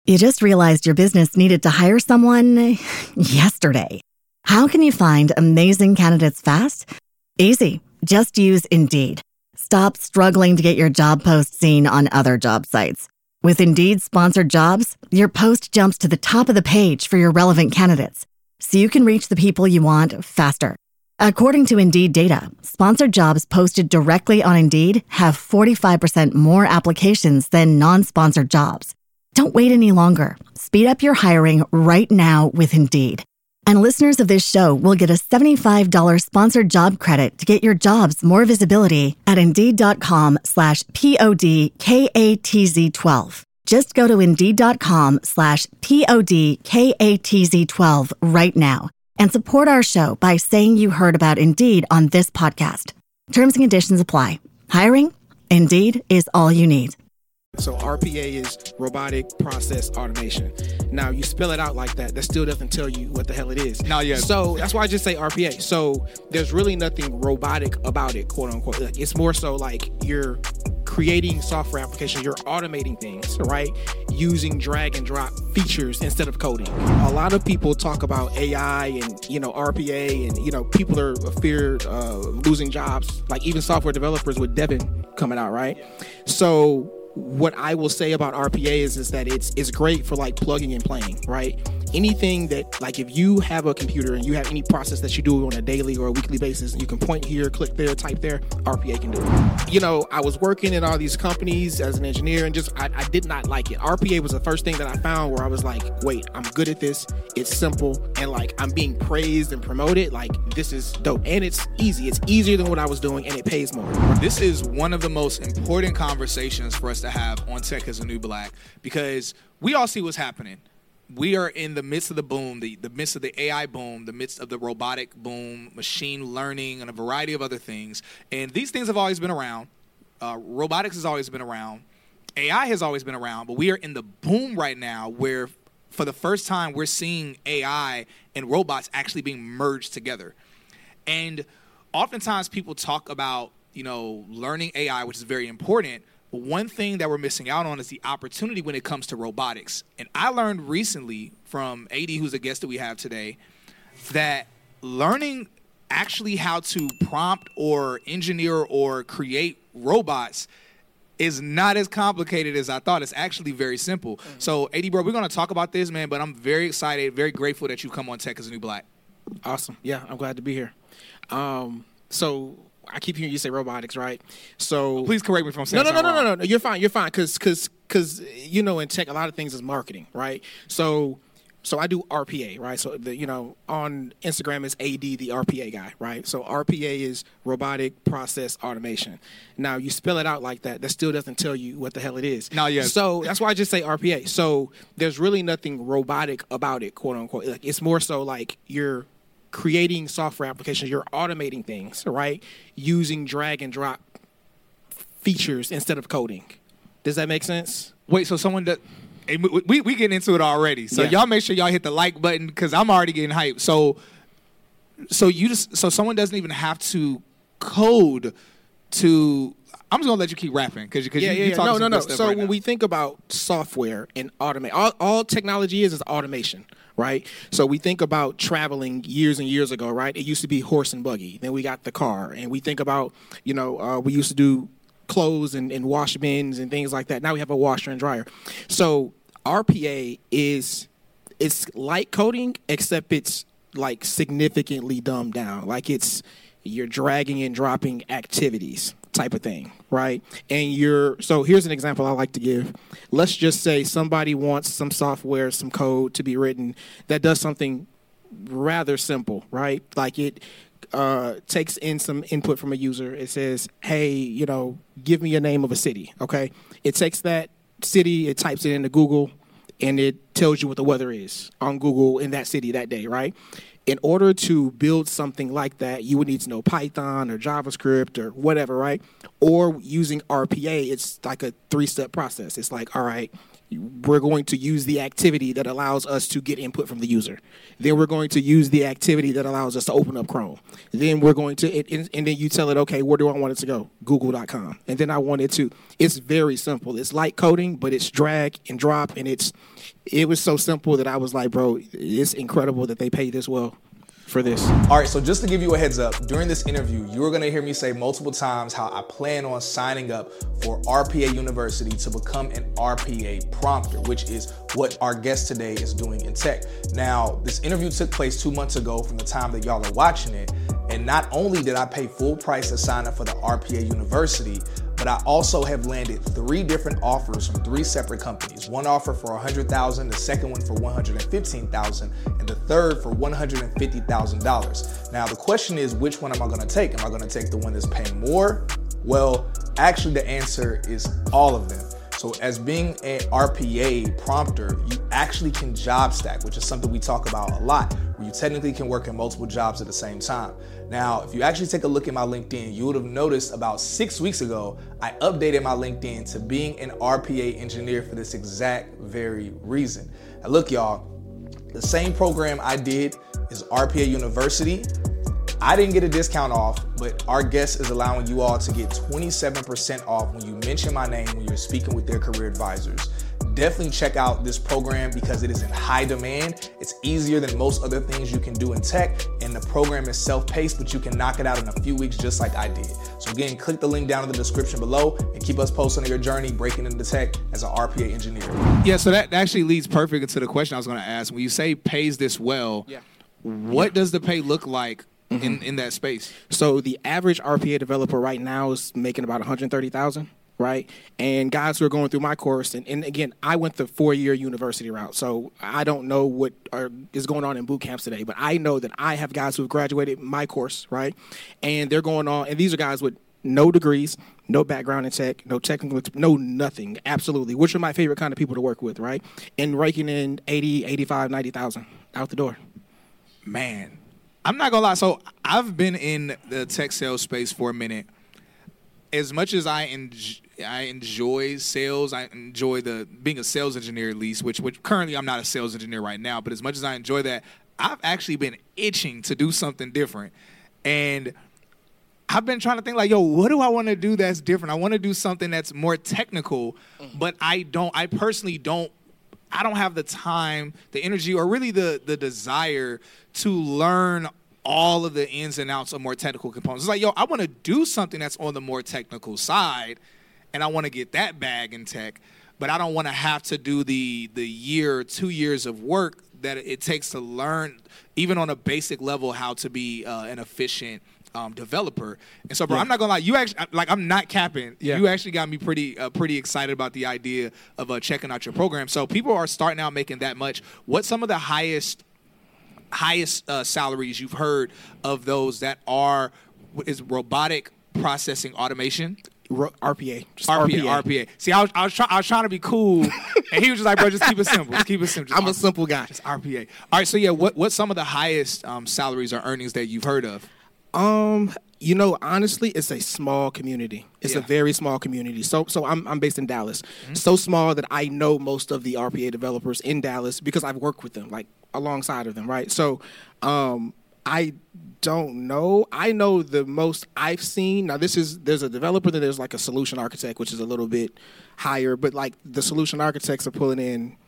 You just realized your business needed to hire someone yesterday. How can you find amazing candidates fast? Easy. Just use Indeed. Stop struggling to get your job post seen on other job sites. With Indeed sponsored jobs, your post jumps to the top of the page for your relevant candidates, so you can reach the people you want faster. According to Indeed data, sponsored jobs posted directly on Indeed have 45% more applications than non-sponsored jobs. Don't wait any longer. Speed up your hiring right now with Indeed. And listeners of this show will get a $75 sponsored job credit to get your jobs more visibility at Indeed.com/PODKATZ12. Just go to Indeed.com/PODKATZ12 right now and support our show by saying you heard about Indeed on this podcast. Terms and conditions apply. Hiring? Indeed is all you need. So RPA is robotic process automation. Now you spell it out like that, that still doesn't tell you what the hell it is. No, yeah. So that's why I just say RPA. So there's really nothing robotic about it, quote unquote. Like, it's more so like you're creating software applications, you're automating things, right? Using drag and drop features instead of coding. A lot of people talk about AI and, RPA and, people are feared losing jobs, like even software developers with Devin coming out, right? So what I will say about RPA is that it's great for like plugging and playing, right? Anything that, like, if you have a computer and you have any process that you do on a daily or a weekly basis, and you can point here, click there, type there, RPA can do it. I was working in all these companies as an engineer and I did not like it. RPA was the first thing that I found where I was like, wait, I'm good at this. It's simple. And like, I'm being praised and promoted. Like, this is dope. And it's easy. It's easier than what I was doing, and it pays more. This is one of the most important conversations for us to have on Tech is the New Black, because we all see what's happening. We are in the midst of the boom, the midst of the AI boom, the midst of the robotic boom, machine learning, and a variety of other things. And these things have always been around. Robotics has always been around. AI has always been around. But we are in the boom right now where, for the first time, we're seeing AI and robots actually being merged together. And oftentimes people talk about, learning AI, which is very important. But one thing that we're missing out on is the opportunity when it comes to robotics. And I learned recently from AD, who's a guest that we have today, that learning actually how to prompt or engineer or create robots is not as complicated as I thought. It's actually very simple. Mm-hmm. So, AD, bro, we're going to talk about this, man, but I'm very excited, very grateful that you come on Tech is the New Black. Awesome. Yeah, I'm glad to be here. So I keep hearing you say robotics, right? So please correct me if I'm saying No. You're fine. You're fine. Because in tech, a lot of things is marketing, right? So I do RPA, right? So on Instagram is AD, the RPA guy, right? So RPA is robotic process automation. Now you spell it out like that, that still doesn't tell you what the hell it is. No, yeah. So that's why I just say RPA. So there's really nothing robotic about it, quote unquote. Like, it's more so like you're creating software applications, you're automating things, right? Using drag and drop features instead of coding. Does that make sense? Wait, so someone that we getting into it already. So y'all make sure y'all hit the like button, because I'm already getting hyped. So someone doesn't even have to code to. I'm just gonna let you keep rapping because you talking some good stuff. So right when now. we think about software and automate, all technology is automation, right? So we think about traveling years and years ago, right? It used to be horse and buggy. Then we got the car, and we think about we used to do clothes and wash bins and things like that. Now we have a washer and dryer. So RPA it's like coding, except it's like significantly dumbed down. Like you're dragging and dropping activities type of thing, right? And so here's an example I like to give. Let's just say somebody wants some software, some code to be written that does something rather simple, right? Like it takes in some input from a user. It says, hey, give me a name of a city, okay? It takes that city, it types it into Google, and it tells you what the weather is on Google in that city that day, right? In order to build something like that, you would need to know Python or JavaScript or whatever, right? Or using RPA, it's like a 3-step process. It's like, all right, we're going to use the activity that allows us to get input from the user. Then we're going to use the activity that allows us to open up Chrome. Then we're going to, and then you tell it, okay, where do I want it to go? Google.com. And then I want it to, it's very simple. It's like coding, but it's drag and drop, and it was so simple that I was like, bro, it's incredible that they pay this well for this. All right, so just to give you a heads up, during this interview, you are going to hear me say multiple times how I plan on signing up for RPA University to become an RPA prompter, which is what our guest today is doing in tech. Now, this interview took place 2 months ago from the time that y'all are watching it, and not only did I pay full price to sign up for the RPA University, but I also have landed 3 different offers from 3 separate companies. One offer for $100,000, the second one for $115,000, and the third for $150,000. Now, the question is, which one am I gonna take? Am I gonna take the one that's paying more? Well, actually the answer is all of them. So as being an RPA prompter, you actually can job stack, which is something we talk about a lot, where you technically can work in multiple jobs at the same time. Now, if you actually take a look at my LinkedIn, you would have noticed about 6 weeks ago, I updated my LinkedIn to being an RPA engineer for this exact very reason. Now look, y'all, the same program I did is RPA University. I didn't get a discount off, but our guest is allowing you all to get 27% off when you mention my name when you're speaking with their career advisors. Definitely check out this program because it is in high demand. It's easier than most other things you can do in tech, and the program is self-paced, but you can knock it out in a few weeks just like I did. So again, click the link down in the description below and keep us posted on your journey breaking into tech as an RPA engineer. Yeah, so that actually leads perfect into the question I was going to ask. When you say pays this well, what does the pay look like in that space? So the average RPA developer right now is making about $130,000, right? And guys who are going through my course, and again, I went the 4-year university route, so I don't know what is going on in boot camps today, but I know that I have guys who have graduated my course, right? And they're going on, and these are guys with no degrees, no background in tech, no technical, no nothing, absolutely, which are my favorite kind of people to work with, right? And raking in 80, 85, 90,000 out the door. Man, I'm not gonna lie. So I've been in the tech sales space for a minute. As much as I enjoy sales, I enjoy being a sales engineer at least, which currently I'm not a sales engineer right now, but as much as I enjoy that, I've actually been itching to do something different. And I've been trying to think like, yo, what do I want to do that's different? I want to do something that's more technical, but I personally don't have the time, the energy, or really the desire to learn all of the ins and outs of more technical components. It's like, yo, I want to do something that's on the more technical side, and I want to get that bag in tech, but I don't want to have to do the year or 2 years of work that it takes to learn, even on a basic level, how to be an efficient developer. And so, bro, I'm not gonna lie, you actually, like, I'm not capping. You actually got me pretty excited about the idea of checking out your program. So people are starting out making that much. What's some of the highest salaries you've heard of those that is robotic processing automation? RPA. Just RPA. See, I was trying to be cool, and he was just like, bro, just keep it simple. Just keep it simple. I'm a simple guy. Just RPA. All right, so yeah, what's some of the highest salaries or earnings that you've heard of? Honestly, it's a small community. It's a very small community. So I'm based in Dallas. So small that I know most of the RPA developers in Dallas because I've worked with them, like alongside of them, right? So I don't know. I know the most I've seen. Now there's a developer, then there's like a solution architect, which is a little bit higher, but like the solution architects are pulling in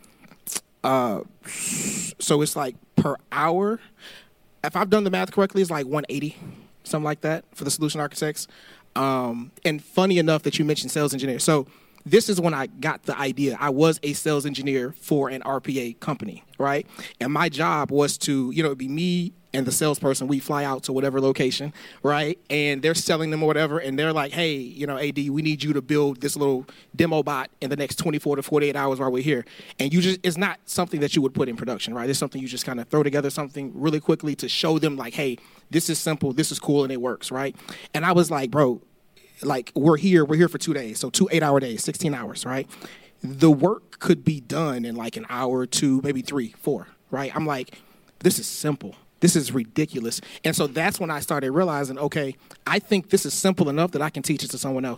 so it's like per hour. If I've done the math correctly, it's like 180, something like that for the solution architects. And funny enough that you mentioned sales engineer. So this is when I got the idea. I was a sales engineer for an RPA company, right? And my job was to, it'd be me and the salesperson. We fly out to whatever location, right? And they're selling them or whatever. And they're like, hey, AD, we need you to build this little demo bot in the next 24 to 48 hours while we're here. And it's not something that you would put in production, right? It's something you just kind of throw together something really quickly to show them like, hey, this is simple, this is cool, and it works, right? And I was like, bro, like we're here for 2 days. So 2 8-hour days, 16 hours, right? The work could be done in like an hour, 2, maybe 3, 4, right? I'm like, this is simple. This is ridiculous. And so that's when I started realizing, okay, I think this is simple enough that I can teach it to someone else.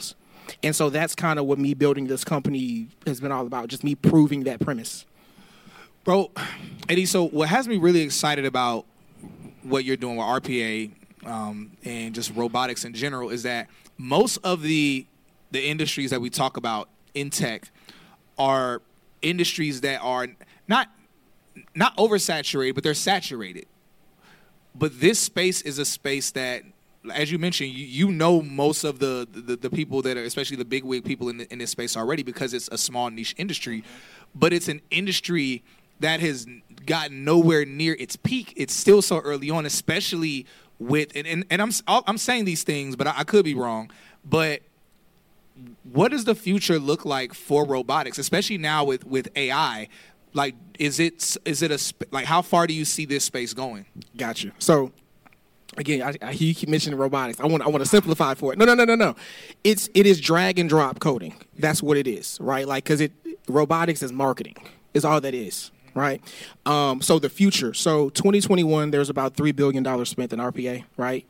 And so that's kind of what me building this company has been all about, just me proving that premise. Bro, Eddie, so what has me really excited about what you're doing with RPA and just robotics in general is that most of the industries that we talk about in tech are industries that are not oversaturated, but they're saturated. But this space is a space that, as you mentioned, you know most of the people that are, especially the bigwig people in this space already, because it's a small niche industry. But it's an industry that has gotten nowhere near its peak. It's still so early on, especially with and I'm saying these things, but I could be wrong. But what does the future look like for robotics, especially now with AI? Like, is it like, how far do you see this space going? Gotcha. So, again, I hear you keep mentioning robotics. I want to simplify for it. No. It is drag and drop coding. That's what it is, right? Like, because robotics is marketing. Is all that is, right? So the future. So 2021, there's about $3 billion spent in RPA, right?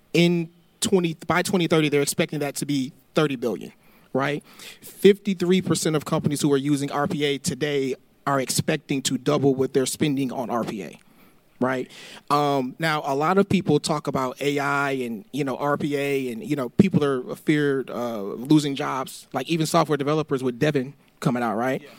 By 2030, they're expecting that to be $30 billion, right? 53% of companies who are using RPA today are expecting to double what they're spending on RPA, right? Now, a lot of people talk about AI and, RPA, and, people are afeared of losing jobs, like even software developers with Devin coming out, right? Yeah.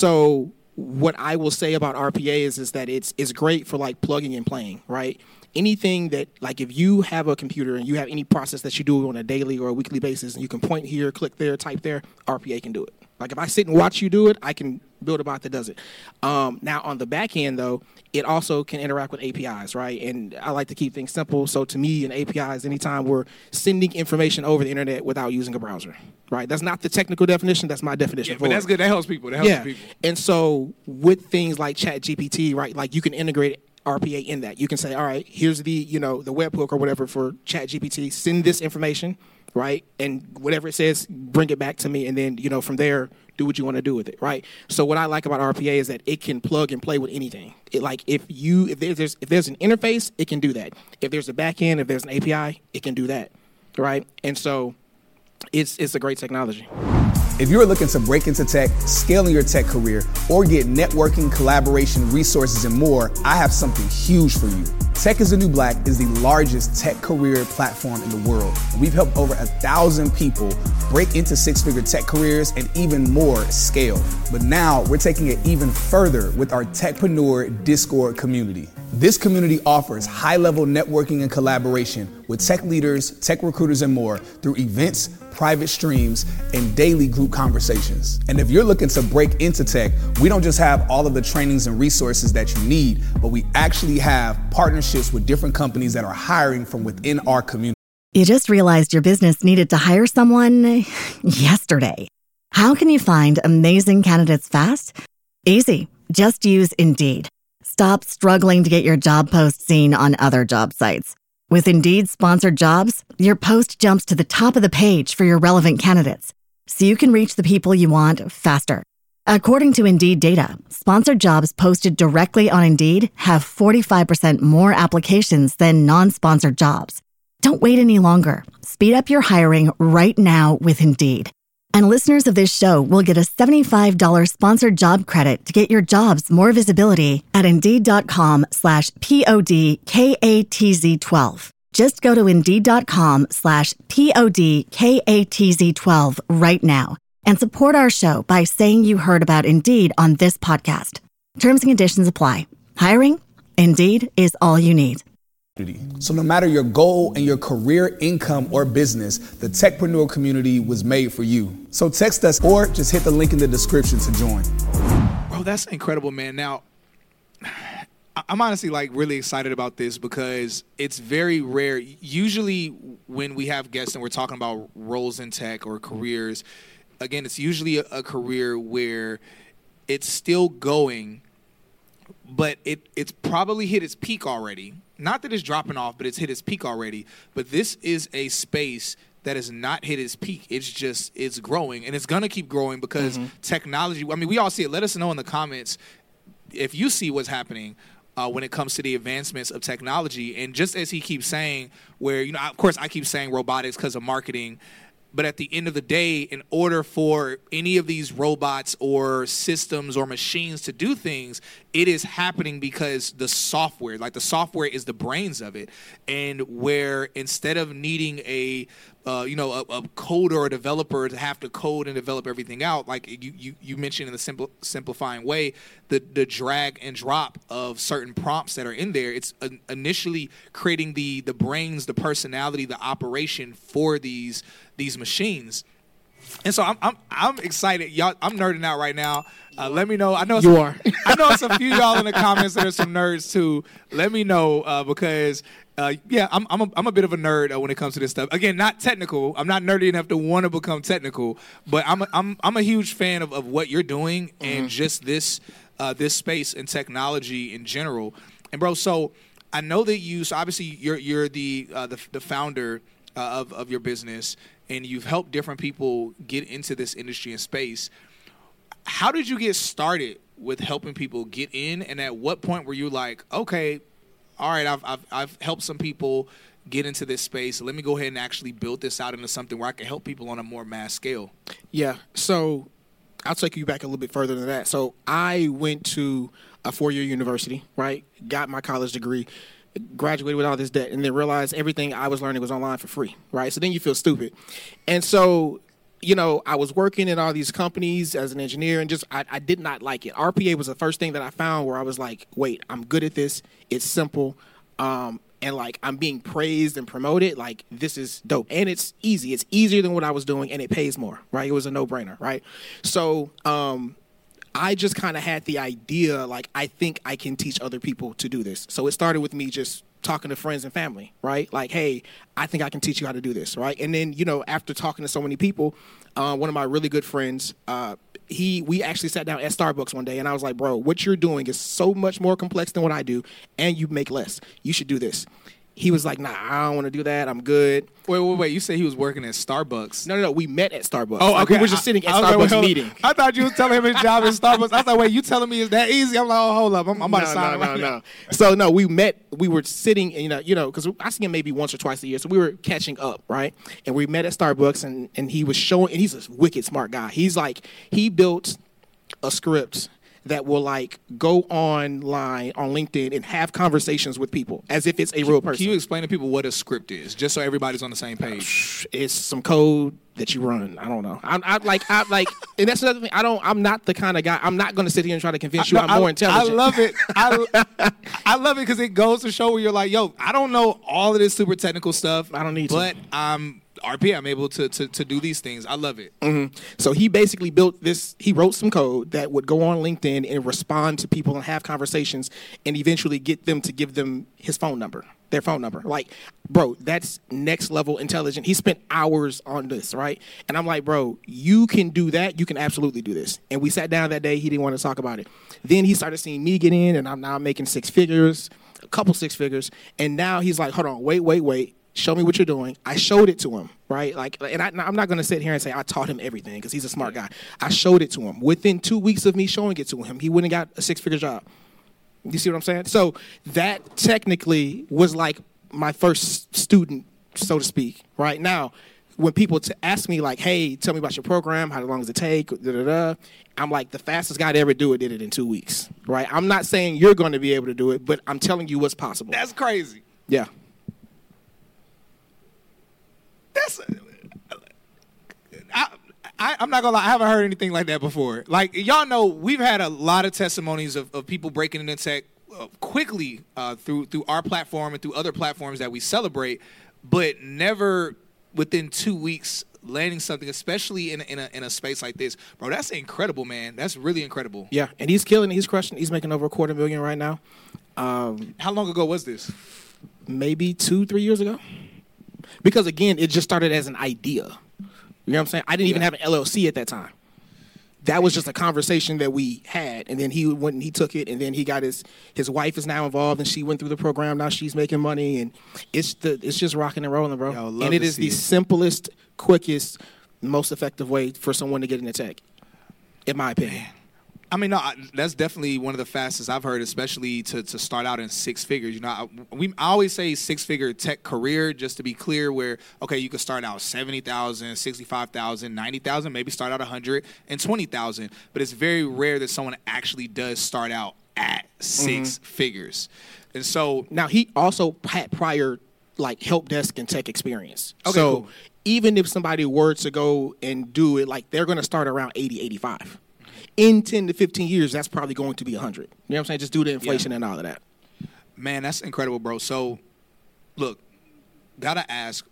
So what I will say about RPA is that it's great for, like, plugging and playing, right? Anything that, like, if you have a computer and you have any process that you do on a daily or a weekly basis, and you can point here, click there, type there, RPA can do it. Like, if I sit and watch you do it, I can build a bot that does it. Now, on the back end, though, it also can interact with APIs, right? And I like to keep things simple. So to me, an API is anytime we're sending information over the internet without using a browser, right? That's not the technical definition. That's my definition. Yeah, but that's good. That helps people. And so with things like ChatGPT, right, like you can integrate RPA in that. You can say, all right, here's the webhook or whatever for ChatGPT. Send this information, right? And whatever it says, bring it back to me. And then, from there, do what you want to do with it, right? So what I like about RPA is that it can plug and play with anything. If there's an interface, it can do that. If there's a back end, if there's an API, it can do that, right? And so it's a great technology. If you're looking to break into tech, scale in your tech career, or get networking, collaboration, resources, and more, I have something huge for you. Tech is the New Black is the largest tech career platform in the world. And we've helped over 1,000 people break into six-figure tech careers and even more scale. But now we're taking it even further with our Techpreneur Discord community. This community offers high-level networking and collaboration with tech leaders, tech recruiters, and more through events, private streams, and daily group conversations. And if you're looking to break into tech, we don't just have all of the trainings and resources that you need, but we actually have partnerships with different companies that are hiring from within our community. You just realized your business needed to hire someone yesterday. How can you find amazing candidates fast? Easy. Just use Indeed. Stop struggling to get your job post seen on other job sites. With Indeed sponsored jobs, your post jumps to the top of the page for your relevant candidates, so you can reach the people you want faster. According to Indeed data, sponsored jobs posted directly on Indeed have 45% more applications than non-sponsored jobs. Don't wait any longer. Speed up your hiring right now with Indeed. And listeners of this show will get a $75 sponsored job credit to get your jobs more visibility at Indeed.com/PODKATZ12. Just go to Indeed.com/PODKATZ12 right now and support our show by saying you heard about Indeed on this podcast. Terms and conditions apply. Hiring? Indeed is all you need. So no matter your goal and your career, income, or business, the Techpreneur community was made for you. So text us or just hit the link in the description to join. Bro, that's incredible, man. Now, I'm honestly really excited about this because it's very rare. Usually when we have guests and we're talking about roles in tech or careers, again, it's usually a career where it's still going, but it's probably hit its peak already. Not that it's dropping off, but it's hit its peak already. But this is a space that has not hit its peak. It's growing, and it's going to keep growing because technology, we all see it. Let us know in the comments if you see what's happening when it comes to the advancements of technology. And just as he keeps saying, where, of course I keep saying robotics because of marketing, But at the end of the day, in order for any of these robots or systems or machines to do things, it is happening because the software is the brains of it. And where instead of needing a coder or a developer to have to code and develop everything out, like you mentioned in the simplifying way, the drag and drop of certain prompts that are in there, it's initially creating the brains, the personality, the operation for these machines. And so I'm excited, y'all. I'm nerding out right now. Let me know. I know you are. I know it's a few y'all in the comments that are some nerds too. Let me know because I'm a bit of a nerd when it comes to this stuff. Again, not technical. I'm not nerdy enough to want to become technical, but I'm a huge fan of what you're doing and just this space and technology in general. And bro, so I know that so obviously you're the founder of your business, and you've helped different people get into this industry and space. How did you get started with helping people get in, and at what point were you like, okay, all right, I've helped some people get into this space. Let me go ahead and actually build this out into something where I can help people on a more mass scale? Yeah, so I'll take you back a little bit further than that. So I went to a 4-year university, right? Got my college degree, graduated with all this debt, and then realized everything I was learning was online for free, right? So then you feel stupid. And so, I was working in all these companies as an engineer, and just I did not like it. RPA was the first thing that I found where I was like, wait, I'm good at this. It's simple. And like I'm being praised and promoted. Like this is dope. And it's easy. It's easier than what I was doing, and it pays more, right? It was a no-brainer, right? So I just kind of had the idea, like, I think I can teach other people to do this. So it started with me just talking to friends and family, right? Like, hey, I think I can teach you how to do this, right? And then, after talking to so many people, one of my really good friends, we actually sat down at Starbucks one day, and I was like, bro, what you're doing is so much more complex than what I do, and you make less. You should do this. He was like, nah, I don't want to do that. I'm good. Wait. You said he was working at Starbucks. No. We met at Starbucks. Oh, okay. We were just sitting at Starbucks meeting. I thought you was telling him his job at Starbucks. I was like, wait, you telling me it's that easy? I'm like, oh, hold up. I'm about to sign right now. So, no, we met. We were sitting, because I see him maybe once or twice a year. So we were catching up, right? And we met at Starbucks, and he was showing, and he's a wicked smart guy. He's like, he built a script that will like go online on LinkedIn and have conversations with people as if it's a real person. Can you explain to people what a script is, just so everybody's on the same page? It's some code that you run. I don't know. I like, and that's another thing. I'm not the kind of guy. I'm not going to sit here and try to convince you I'm more intelligent. I love it. I love it because it goes to show where you're like, yo, I don't know all of this super technical stuff. I don't need to. But RP, I'm able to do these things. I love it. Mm-hmm. So he basically built this. He wrote some code that would go on LinkedIn and respond to people and have conversations and eventually get them to give them his phone number, their phone number. Like, bro, that's next level intelligent. He spent hours on this, right? And I'm like, bro, you can do that. You can absolutely do this. And we sat down that day. He didn't want to talk about it. Then he started seeing me get in, and I'm now making 6 figures, a couple 6 figures. And now he's like, hold on, wait. Show me what you're doing. I showed it to him, right? Like, and I'm not going to sit here and say I taught him everything because he's a smart guy. I showed it to him. Within 2 weeks of me showing it to him, he went and got a 6-figure job. You see what I'm saying? So that technically was like my first student, so to speak, right? Now, when people ask me like, hey, tell me about your program, how long does it take, I'm like, the fastest guy to ever do it did it in 2 weeks, right? I'm not saying you're going to be able to do it, but I'm telling you what's possible. That's crazy. Yeah. I'm not gonna lie, I haven't heard anything like that before. Like, y'all know, we've had a lot of testimonies of people breaking into tech quickly through our platform and through other platforms that we celebrate, but never within 2 weeks landing something, especially in a space like this. Bro, that's incredible, man. That's really incredible. Yeah, and he's killing it. He's crushing it. He's making over $250,000 right now. How long ago was this? Maybe 2-3 years ago. Because, again, it just started as an idea. You know what I'm saying? I didn't even have an LLC at that time. That was just a conversation that we had, and then he went and he took it, and then he got his wife is now involved, and she went through the program. Now she's making money, and it's just rocking and rolling, bro. And it is the simplest, quickest, most effective way for someone to get into tech, in my opinion. I mean, no, that's definitely one of the fastest I've heard, especially to start out in six figures. You know, I always say six-figure tech career, just to be clear, where, okay, you could start out 70,000, 65,000, 90,000, maybe start out 120,000. But it's very rare that someone actually does start out at six figures. And so now he also had prior like help desk and tech experience. Okay, so cool. even if somebody were to go and do it, like they're going to start around 80, 85. In 10 to 15 years, that's probably going to be 100. You know what I'm saying? Just due to inflation and all of that. Man, that's incredible, bro. So, look, gotta ask,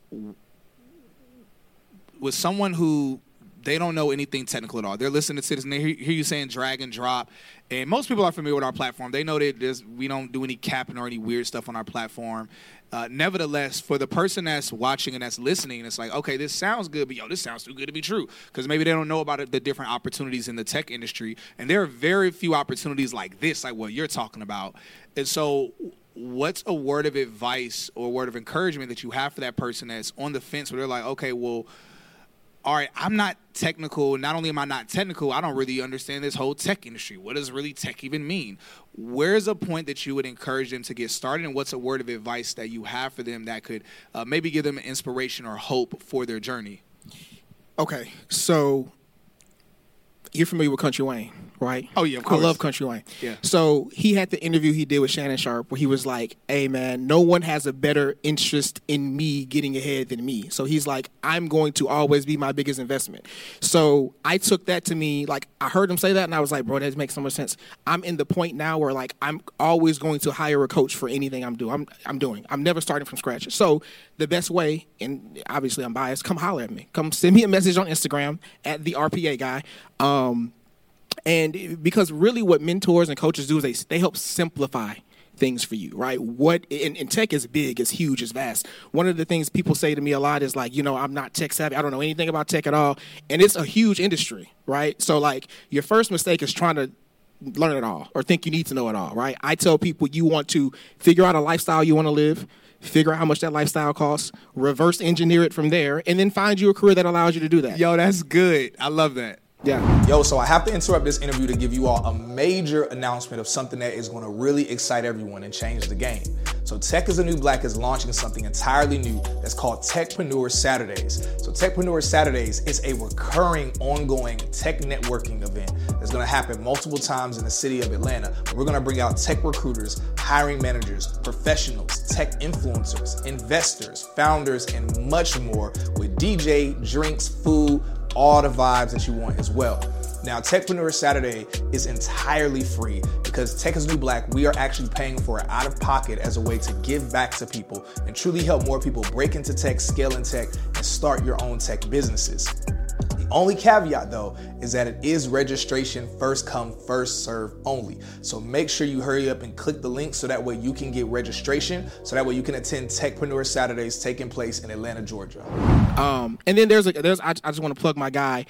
with someone who they don't know anything technical at all, they're listening to Citizen, they hear you saying drag and drop, and most people are familiar with our platform. They know that we don't do any capping or any weird stuff on our platform. Nevertheless, for the person that's watching and that's listening, it's like, okay, this sounds good, but this sounds too good to be true, because maybe they don't know about the different opportunities in the tech industry, and there are very few opportunities like this, like what you're talking about. And so what's a word of advice or a word of encouragement that you have for that person that's on the fence where they're like, okay, well, all right, I'm not technical. Not only am I not technical, I don't really understand this whole tech industry. What does really tech even mean? Where's a point that you would encourage them to get started, and what's a word of advice that you have for them that could maybe give them an inspiration or hope for their journey? Okay, so you're familiar with Country Wayne, right? Oh, yeah, of course. I love Country Wayne. Yeah. So he had the interview he did with Shannon Sharp where he was like, hey, man, no one has a better interest in me getting ahead than me. So he's like, I'm going to always be my biggest investment. So I took that to me, like, I heard him say that, and I was like, bro, that makes so much sense. I'm in the point now where, like, I'm always going to hire a coach for anything I'm doing. I'm never starting from scratch. So the best way, and obviously I'm biased, come holler at me. Come send me a message on Instagram at the RPA guy. And because really what mentors and coaches do is they help simplify things for you, right? And tech is big, it's huge, it's vast. One of the things people say to me a lot is like, I'm not tech savvy. I don't know anything about tech at all. And it's a huge industry, right? So like your first mistake is trying to learn it all or think you need to know it all, right? I tell people you want to figure out a lifestyle you want to live, figure out how much that lifestyle costs, reverse engineer it from there, and then find you a career that allows you to do that. Yo, that's good. I love that. Yeah. Yo, so I have to interrupt this interview to give you all a major announcement of something that is going to really excite everyone and change the game. So Tech is the New Black is launching something entirely new that's called Techpreneur Saturdays. So Techpreneur Saturdays is a recurring, ongoing tech networking event that's going to happen multiple times in the city of Atlanta. We're going to bring out tech recruiters, hiring managers, professionals, tech influencers, investors, founders, and much more with DJ, drinks, food, all the vibes that you want as well. Now, Techpreneur Saturday is entirely free because Tech is New Black. We are actually paying for it out of pocket as a way to give back to people and truly help more people break into tech, scale in tech, and start your own tech businesses. The only caveat, though, is that it is registration first come, first serve only. So make sure you hurry up and click the link so that way you can get registration, so that way you can attend Techpreneur Saturdays taking place in Atlanta, Georgia. And then I just want to plug my guy,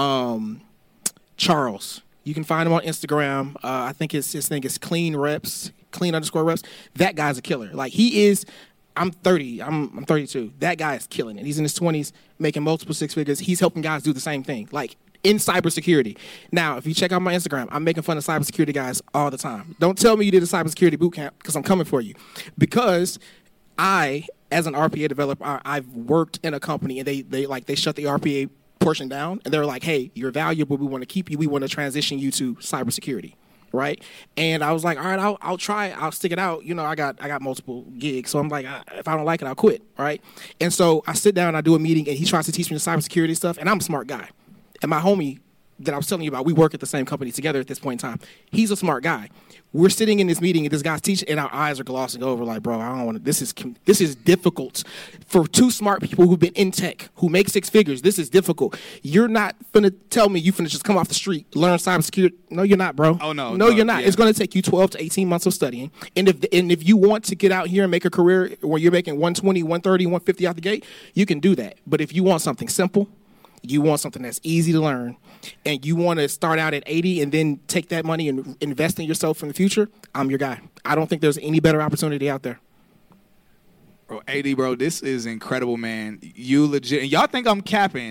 Charles. You can find him on Instagram. I think his thing is clean_reps. That guy's a killer. Like he is. I'm 30. I'm 32. That guy is killing it. He's in his 20s, making multiple six figures. He's helping guys do the same thing, like in cybersecurity. Now, if you check out my Instagram, I'm making fun of cybersecurity guys all the time. Don't tell me you did a cybersecurity boot camp because I'm coming for you. Because I, as an RPA developer, I've worked in a company and they shut the RPA portion down and they're like, hey, you're valuable. We want to keep you. We want to transition you to cybersecurity. Right. And I was like, all right, I'll try. I'll stick it out. I got multiple gigs. So I'm like, if I don't like it, I'll quit. Right. And so I sit down and I do a meeting and he tries to teach me the cybersecurity stuff. And I'm a smart guy. And my homie that I was telling you about, we work at the same company together at this point in time. He's a smart guy. We're sitting in this meeting and this guy's teaching and our eyes are glossing over like, bro, I don't want to, this is difficult for two smart people who've been in tech, who make six figures. This is difficult. You're not finna tell me you finna just come off the street, learn cybersecurity. No, you're not, bro. Oh, no. No, you're not. Yeah. It's going to take you 12 to 18 months of studying. And if you want to get out here and make a career where you're making 120, 130, 150 out the gate, you can do that. But if you want something simple, you want something that's easy to learn, and you want to start out at 80 and then take that money and invest in yourself in the future, I'm your guy. I don't think there's any better opportunity out there. Bro, AD, bro, this is incredible, man. You legit. And y'all think I'm capping.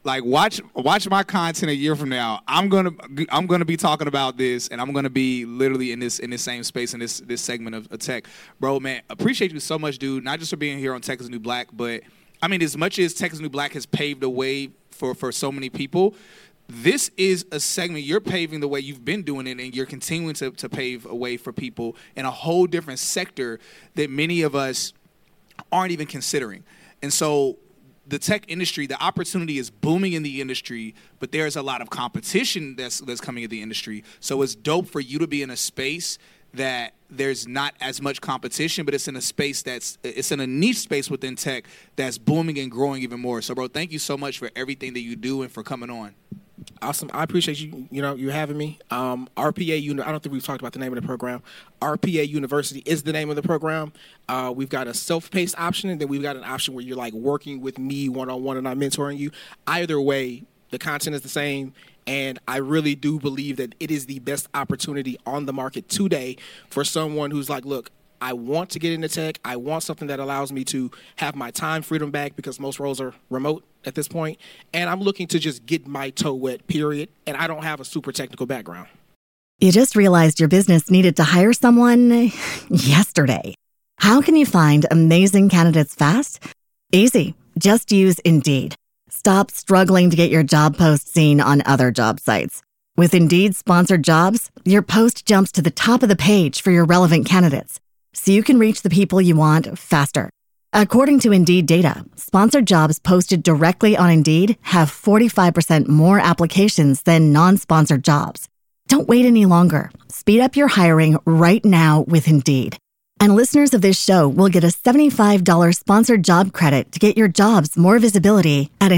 Like watch my content a year from now. I'm gonna be talking about this, and I'm gonna be literally in this same space in this segment of tech, bro. Man, appreciate you so much, dude. Not just for being here on Tech is the New Black, but I mean, as much as Tech is the New Black has paved the way for so many people, this is a segment you're paving the way. You've been doing it, and you're continuing to pave a way for people in a whole different sector that many of us aren't even considering. And so the tech industry, the opportunity is booming in the industry, but there's a lot of competition that's coming in the industry. So it's dope for you to be in a space that there's not as much competition, but it's in a space it's in a niche space within tech that's booming and growing even more. So, bro, thank you so much for everything that you do and for coming on. Awesome. I appreciate you having me. RPA, I don't think we've talked about the name of the program. RPA University is the name of the program. We've got a self-paced option, and then we've got an option where you're like working with me one-on-one and I'm mentoring you. Either way, the content is the same, and I really do believe that it is the best opportunity on the market today for someone who's like, look, I want to get into tech. I want something that allows me to have my time freedom back because most roles are remote at this point. And I'm looking to just get my toe wet, period. And I don't have a super technical background. You just realized your business needed to hire someone yesterday. How can you find amazing candidates fast? Easy. Just use Indeed. Stop struggling to get your job post seen on other job sites. With Indeed sponsored jobs, your post jumps to the top of the page for your relevant candidates, so you can reach the people you want faster. According to Indeed data, sponsored jobs posted directly on Indeed have 45% more applications than non-sponsored jobs. Don't wait any longer. Speed up your hiring right now with Indeed. And listeners of this show will get a $75 sponsored job credit to get your jobs more visibility at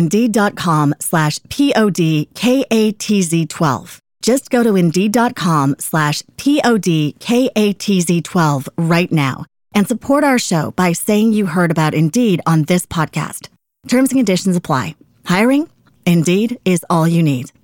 Indeed.com/PODKATZ12. Just go to Indeed.com/PODKATZ12 right now and support our show by saying you heard about Indeed on this podcast. Terms and conditions apply. Hiring? Indeed is all you need.